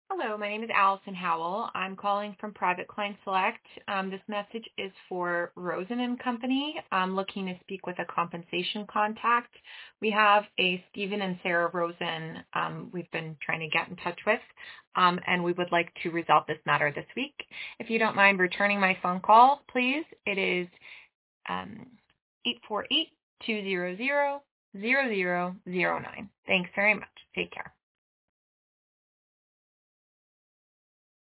Hello, my name is Allison Howell. I'm calling from Private Client Select. This message is for Rosen and Company. I'm looking to speak with a compensation contact. We have a Stephen and Sarah Rosen we've been trying to get in touch with, and we would like to resolve this matter this week. If you don't mind returning my phone call, please. It is 848-200-0009. Thanks very much. Take care.